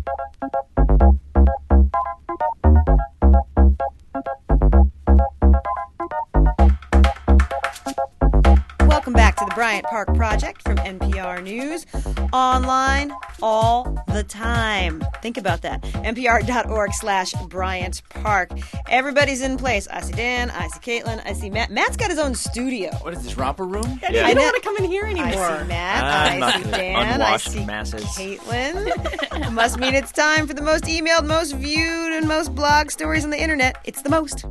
Welcome back to the Bryant Park Project from NPR News. Online all the time. Think about that. NPR.org/Bryant Park. Everybody's in place. I see Dan. I see Caitlin. I see Matt. Matt's got his own studio. What is this, romper room? Yeah. You don't want to come in here anymore. I see Matt. I'm I not see gonna Dan. unwash I see masses. Caitlin. Must mean it's time for the most emailed, most viewed, and most blog stories on the internet. It's the most.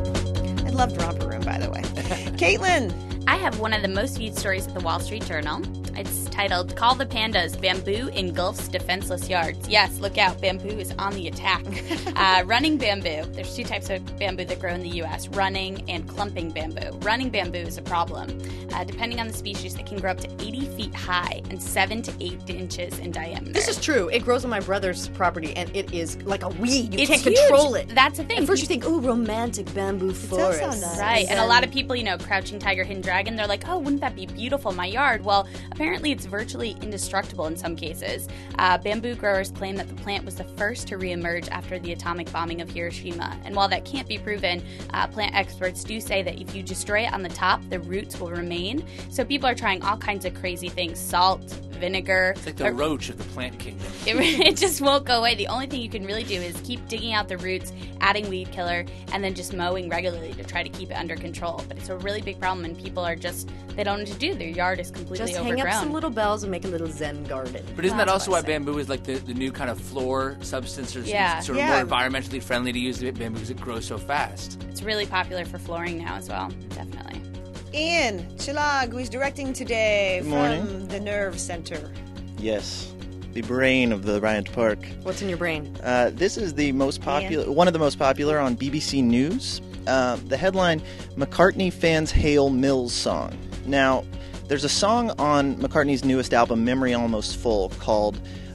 I loved romper room, by the way. Caitlin. I have one of the most viewed stories at the Wall Street Journal. It's titled, Call the Pandas, Bamboo Engulfs Defenseless Yards. Yes, look out, bamboo is on the attack. Running bamboo. There's two types of bamboo that grow in the U.S., running and clumping bamboo. Running bamboo is a problem. Depending on the species, it can grow up to 80 feet high and 7 to 8 inches in diameter. This is true. It grows on my brother's property, and it is like a weed. You It's can't huge. control it. That's the thing. At first you think, ooh, romantic bamboo forest. sound nice. Right, and a then- lot of people, Crouching Tiger, Hidden Dragon, they're like, oh, wouldn't that be beautiful, my yard? Well, apparently it's virtually indestructible in some cases. Bamboo growers claim that the plant was the first to reemerge after the atomic bombing of Hiroshima. And while that can't be proven, plant experts do say that if you destroy it on the top, the roots will remain. So people are trying all kinds of crazy things, salt, vinegar. It's like the roach of the plant kingdom. It just won't go away. The only thing you can really do is keep digging out the roots, adding weed killer, and then just mowing regularly to try to keep it under control. But it's a really big problem, and people are they don't know what to do. Their yard is completely Just overgrown. hang up some little bells and make a little Zen garden. But isn't that That's also what why I say. bamboo is like the new kind of floor substance, or Yeah. sort of more environmentally friendly to use bamboo because it grows so fast? It's really popular for flooring now as well, definitely. Ian Chilag, who's directing today Good morning. from the Nerve Center. Yes, the brain of the Bryant Park. What's in your brain? This is the most popular, one of the most popular on BBC News. The headline: McCartney fans hail Mills song. Now, there's a song on McCartney's newest album, Memory Almost Full, called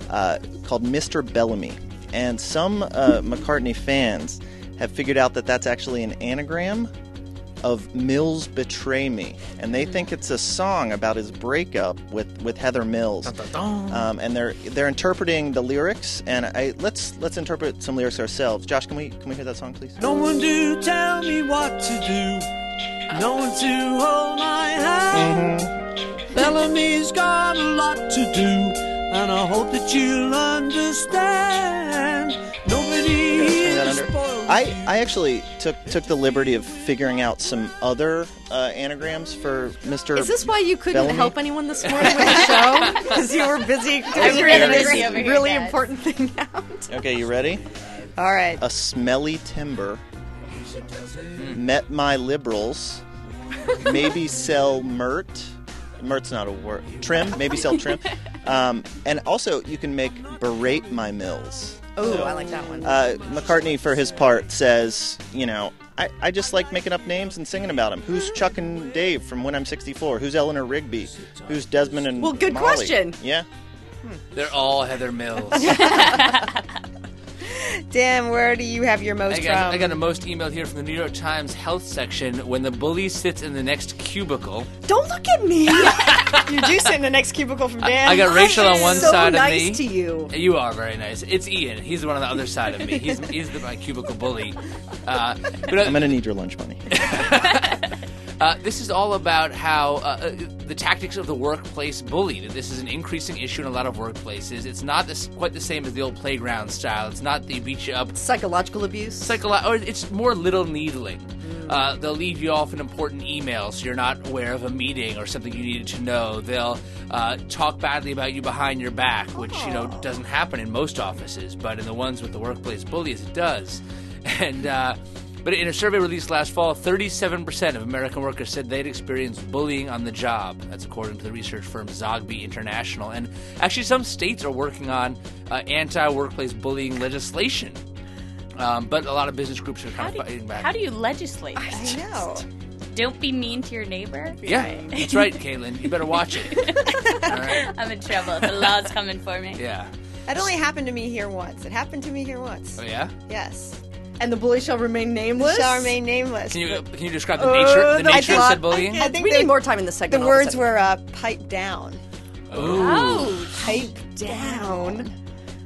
Mr. Bellamy, and some McCartney fans have figured out that that's actually an anagram of Mills Betray Me, and they think it's a song about his breakup with Heather Mills. And they're interpreting the lyrics, and let's interpret some lyrics ourselves. Josh, can we hear that song, please? No one to tell me what to do, no one to hold my hand. Bellamy's got a lot to do, and I hope that you'll understand. Nobody is spoiled. I actually took the liberty of figuring out some other anagrams for Mr. Is this why you couldn't Bellamy? help anyone this morning with the show? Because you were busy figuring this angry over here, really guys. important thing out. Okay, you ready? All right. A smelly timber. Met my liberals. Maybe sell Mert. Mert's not a word. Trim. Maybe sell trim. And also, you can make berate my mills. Oh, I like that one. McCartney, for his part, says, I just like making up names and singing about them. Who's Chuck and Dave from When I'm 64? Who's Eleanor Rigby? Who's Desmond and Well, good Molly? question. Yeah. They're all Heather Mills. Dan, where do you have your most I got a from? most emailed here from the New York Times health section. When the bully sits in the next cubicle, Don't look at me. You do sit in the next cubicle from Dan. I got Rachel on one so side nice of me. to you. You are very nice. It's Ian. He's the one on the other side of me. He's my cubicle bully. I'm going to need your lunch money. This is all about how the tactics of the workplace bully. This is an increasing issue in a lot of workplaces. It's not quite the same as the old playground style. It's not they beat you up. Psychological abuse. Or it's more little needling. They'll leave you off an important email so you're not aware of a meeting or something you needed to know. They'll talk badly about you behind your back, which doesn't happen in most offices, but in the ones with the workplace bullies, it does. And but in a survey released last fall, 37% of American workers said they'd experienced bullying on the job. That's according to the research firm Zogby International. And actually, some states are working on anti-workplace bullying legislation. But a lot of business groups are kind of fighting back. How do you legislate that? I know. Don't be mean to your neighbor? Yeah, that's right, Caitlin. You better watch it. All right? I'm in trouble. The law's coming for me. Yeah. That only happened to me here once. It happened to me here once. Oh, yeah? Yes. And the bully shall remain nameless. Shall remain nameless. Can you describe the nature of said bullying? I think we need more time in the segment. The all of a words sudden. were pipe down. Ooh. Oh, Pipe down.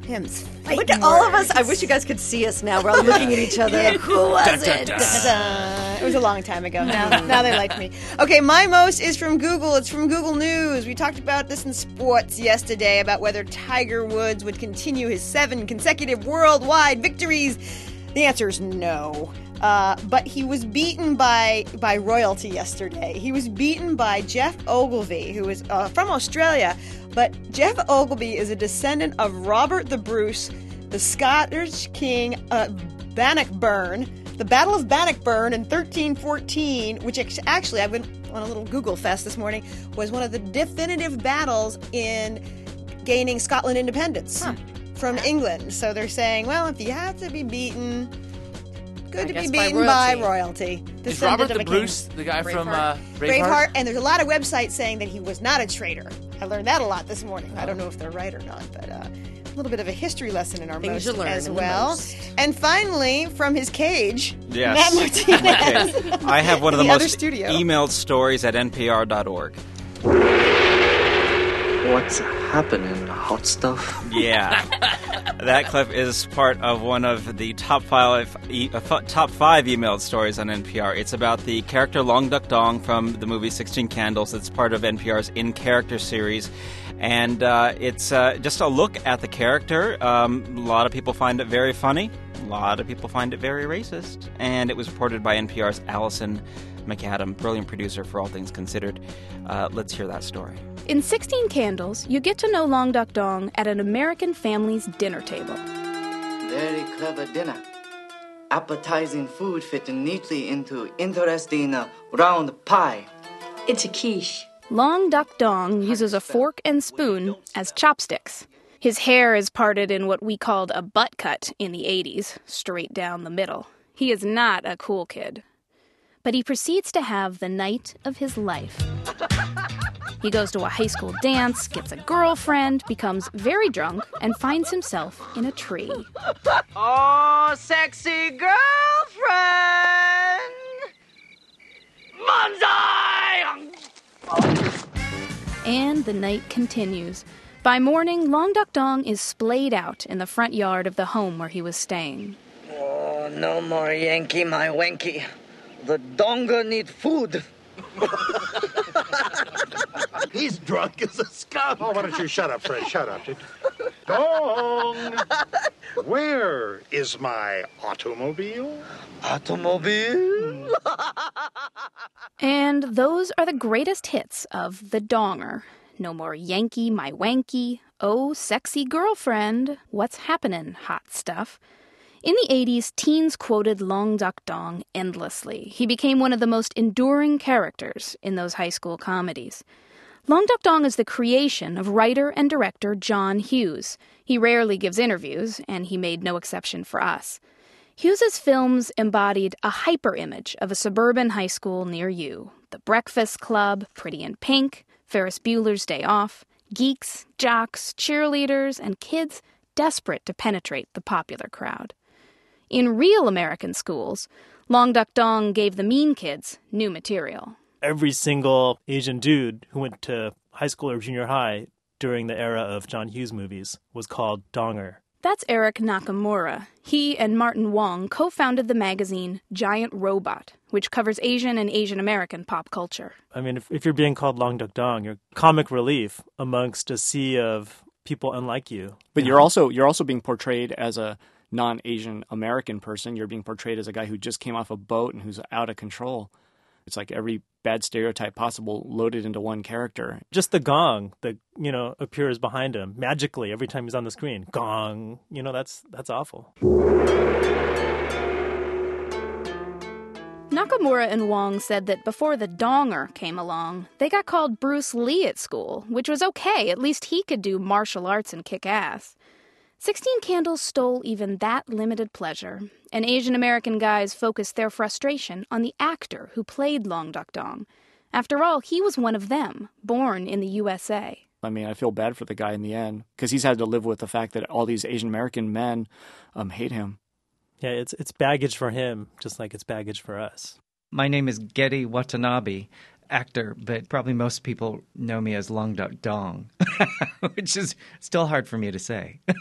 Tim's Look at all of us. I wish you guys could see us now. We're all looking at each other. Who was it? It was a long time ago. Now they like me. Okay, my most is from Google. It's from Google News. We talked about this in sports yesterday about whether Tiger Woods would continue his 7 consecutive worldwide victories. The answer is no. But he was beaten by royalty yesterday. He was beaten by Jeff Ogilvy, who is from Australia. But Jeff Ogilvy is a descendant of Robert the Bruce, the Scottish king Bannockburn. The Battle of Bannockburn in 1314, which actually, I went on a little Google fest this morning, was one of the definitive battles in gaining Scotland independence from England. So they're saying, well, if you have to be beaten, good to be beaten by royalty. Is Robert the Bruce the guy from Braveheart? And there's a lot of websites saying that he was not a traitor. I learned that a lot this morning. I don't know if they're right or not, but a little bit of a history lesson in our Things most you learn as in the well. most. And finally, from his cage, Yes. Matt Martinez. Okay. I have one of the other most studio. emailed stories at npr.org. What's happening, hot stuff? Yeah. That clip is part of one of the top 5 emailed stories on NPR. It's about the character Long Duck Dong from the movie 16 Candles. It's part of NPR's In Character series. And it's just a look at the character. A lot of people find it very funny. A lot of people find it very racist. And it was reported by NPR's Allison McAdam, brilliant producer for All Things Considered. Let's hear that story. In 16 Candles, you get to know Long Duck Dong at an American family's dinner table. Very clever dinner. Appetizing food fitting neatly into interesting round pie. It's a quiche. Long Duck Dong uses a fork and spoon as chopsticks. His hair is parted in what we called a butt cut in the 80s, straight down the middle. He is not a cool kid. But he proceeds to have the night of his life. He goes to a high school dance, gets a girlfriend, becomes very drunk, and finds himself in a tree. Oh, sexy girlfriend! Manzai! And the night continues. By morning, Long Duck Dong is splayed out in the front yard of the home where he was staying. Oh, no more Yankee, my wanky. The donger need food. He's drunk as a skunk. Oh, why don't you shut up, Fred? Shut up. Dong! Where is my automobile? Automobile? And those are the greatest hits of The Donger. No more Yankee, my wanky. Oh, sexy girlfriend. What's happenin', hot stuff? In the 80s, teens quoted Long Duck Dong endlessly. He became one of the most enduring characters in those high school comedies. Long Duck Dong is the creation of writer and director John Hughes. He rarely gives interviews, and he made no exception for us. Hughes's films embodied a hyper-image of a suburban high school near you. The Breakfast Club, Pretty in Pink, Ferris Bueller's Day Off, geeks, jocks, cheerleaders, and kids desperate to penetrate the popular crowd. In real American schools, Long Duck Dong gave the mean kids new material. Every single Asian dude who went to high school or junior high during the era of John Hughes movies was called Donger. That's Eric Nakamura. He and Martin Wong co-founded the magazine Giant Robot, which covers Asian and Asian American pop culture. I mean, if you're being called Long Duck Dong, you're comic relief amongst a sea of people unlike you. But you're also being portrayed as a non-Asian American person. You're being portrayed as a guy who just came off a boat and who's out of control. It's like every bad stereotype possible loaded into one character. Just the gong that, appears behind him magically every time he's on the screen. Gong. That's awful. Nakamura and Wong said that before the Donger came along, they got called Bruce Lee at school, which was okay. At least he could do martial arts and kick ass. 16 Candles stole even that limited pleasure, and Asian American guys focused their frustration on the actor who played Long Duck Dong. After all, he was one of them, born in the USA. I mean, I feel bad for the guy in the end, because he's had to live with the fact that all these Asian American men hate him. Yeah, it's baggage for him, just like it's baggage for us. My name is Getty Watanabe, actor, but probably most people know me as Long Duck Dong, which is still hard for me to say.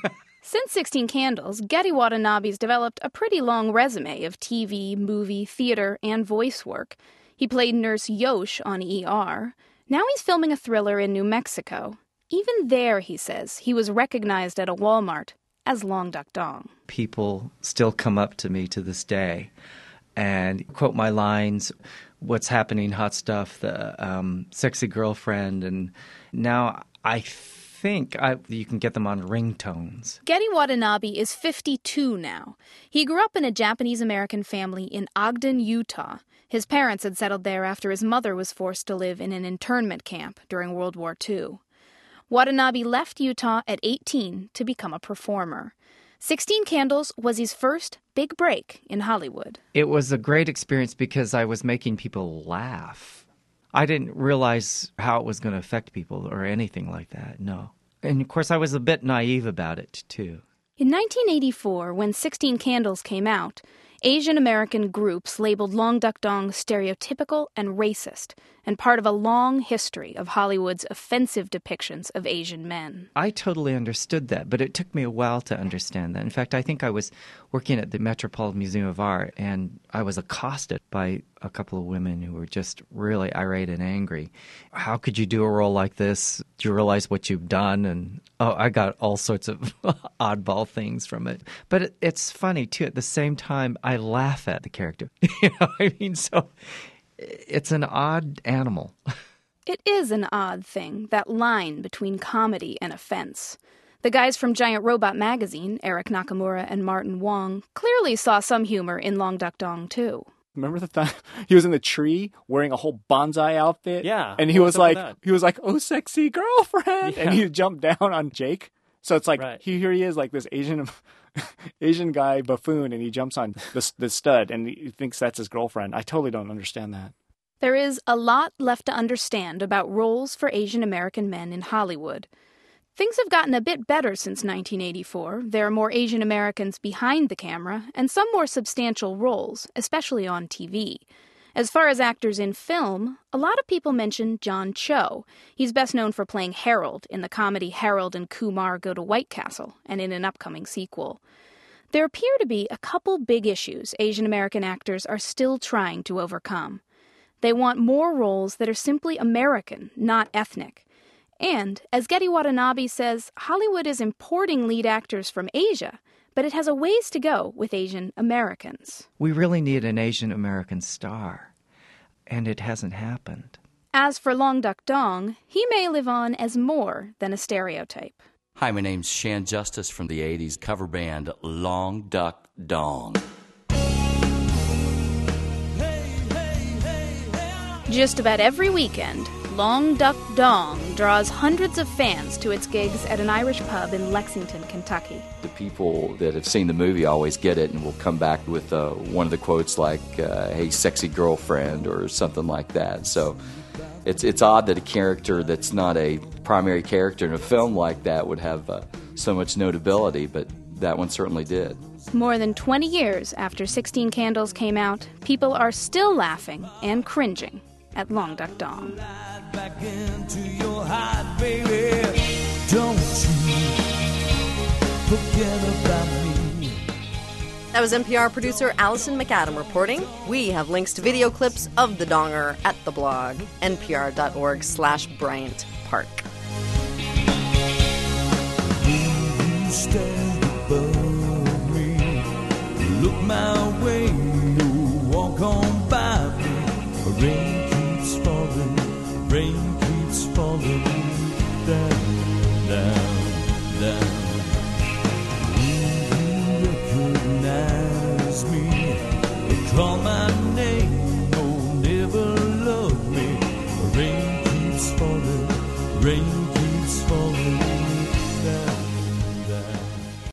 Since 16 Candles, Gedde Watanabe's developed a pretty long resume of TV, movie, theater, and voice work. He played Nurse Yosh on ER. Now he's filming a thriller in New Mexico. Even there, he says, he was recognized at a Walmart as Long Duck Dong. People still come up to me to this day and quote my lines, what's happening, hot stuff, the sexy girlfriend, and now I think you can get them on ringtones. Gedde Watanabe is 52 now. He grew up in a Japanese-American family in Ogden, Utah. His parents had settled there after his mother was forced to live in an internment camp during World War II. Watanabe left Utah at 18 to become a performer. 16 Candles was his first big break in Hollywood. It was a great experience because I was making people laugh. I didn't realize how it was going to affect people or anything like that, no. And, of course, I was a bit naive about it, too. In 1984, when 16 Candles came out, Asian American groups labeled Long Duck Dong stereotypical and racist, and part of a long history of Hollywood's offensive depictions of Asian men. I totally understood that, but it took me a while to understand that. In fact, I think I was working at the Metropolitan Museum of Art, and I was accosted by a couple of women who were just really irate and angry. How could you do a role like this? Do you realize what you've done? And I got all sorts of oddball things from it. But it's funny, too. At the same time, I laugh at the character. So it's an odd animal. It is an odd thing, that line between comedy and offense. The guys from Giant Robot magazine, Eric Nakamura and Martin Wong, clearly saw some humor in Long Duck Dong, too. Remember the time he was in the tree wearing a whole bonsai outfit? Yeah. And he was like, oh, sexy girlfriend. Yeah. And he jumped down on Jake. So it's like, here he is, like this Asian guy buffoon, and he jumps on the stud, and he thinks that's his girlfriend. I totally don't understand that. There is a lot left to understand about roles for Asian American men in Hollywood. Things have gotten a bit better since 1984. There are more Asian Americans behind the camera, and some more substantial roles, especially on TV. As far as actors in film, a lot of people mention John Cho. He's best known for playing Harold in the comedy Harold and Kumar Go to White Castle, and in an upcoming sequel. There appear to be a couple big issues Asian American actors are still trying to overcome. They want more roles that are simply American, not ethnic. And, as Gedde Watanabe says, Hollywood is importing lead actors from Asia, but it has a ways to go with Asian Americans. We really need an Asian American star, and it hasn't happened. As for Long Duck Dong, he may live on as more than a stereotype. Hi, my name's Shan Justice from the 80s cover band Long Duck Dong. Just about every weekend, Long Duck Dong draws hundreds of fans to its gigs at an Irish pub in Lexington, Kentucky. The people that have seen the movie always get it and will come back with one of the quotes like, hey, sexy girlfriend, or something like that. So it's odd that a character that's not a primary character in a film like that would have so much notability, but that one certainly did. More than 20 years after 16 Candles came out, people are still laughing and cringing at Long Duck Dong. Back into your heart, baby. Don't you forget about me. That was NPR producer Allison McAdam reporting. We have links to video clips of the Donger at the blog, npr.org/Bryant Park. You stand above me, look my way, you walk on by me.